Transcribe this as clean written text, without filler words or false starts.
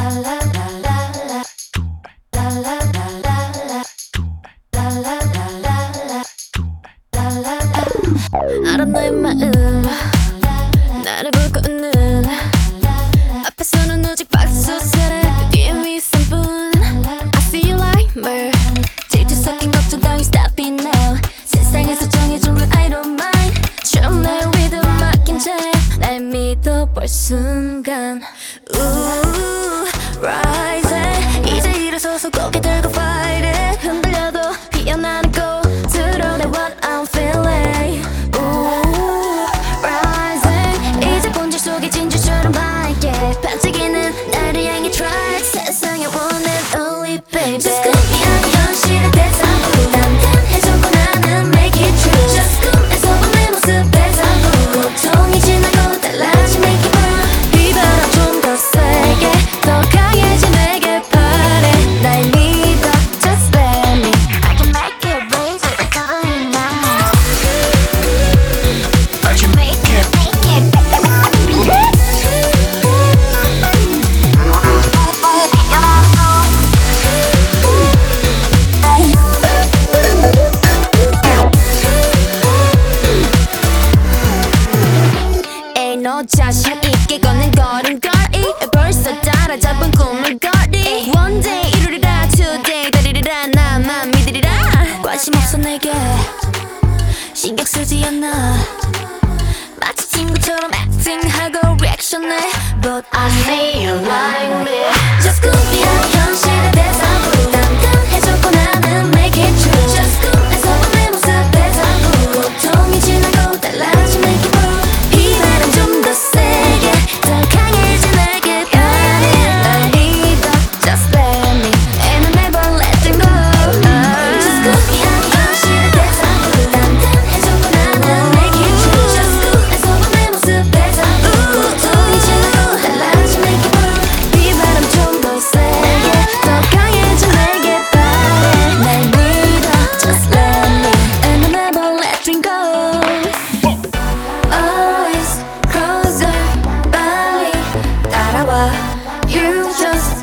알아 너의 마음 나를 보고 웃는 앞에서는 오직 박수소리 그 뒤에 미소뿐 I see you like me 질투 섞인 걱정 따위 stop it now 세상에서 정해준 룰 I don't mind 처음 날 리듬 맡긴 채 날 믿어볼 순간 Ooh, rising 이제 일어서서 고개 들고 fight it 흔들려도 피어나는 꽃 드러내 what I'm feeling Ooh, rising 이제 본질 속에 진주처럼 밝게 반짝이는 나를 향해 try 세상의 one and only baby Just 꿈이야 현실의 대상으로 단단해졌고 나는 make it true Just 꿈에서 본 내 모습에서 고통이 지나고 달라진 make it blue 비바람 좀 더 세게 더 강해진 내게 바래 날 믿어 just let me I can make it rain to the time now I can make it 에이 너 자신 있게 걷는 걸음걸이 벌써 따라잡은 꿈을 거리 One day 이루리라 today 다리리라 나만 믿으리라 관심 없어 내게 신경 쓰지 않아 마치 친구처럼 acting하고 reaction해 But I see you like me Just 꿈이야 현실의 대상으로 단단해졌고 나는 make it true Just 꿈에서 본 내 모습에서 고통이 지나고 달라진 make it blue 비바람 좀 더 세게 더 강해진 내게 바래 날 믿어 just let me and I'll never let them go Just 꿈이야 현실의 대상으로 단단해졌고 나는 make it true Just 꿈에서 본 내 모습에서 고통이 지나고 달라진 make it blue 비바람 좀 더 세게 더 강해진 내게 바래 날 믿어 just let me and I'll never let them go Always closer 빨리 따라와 You just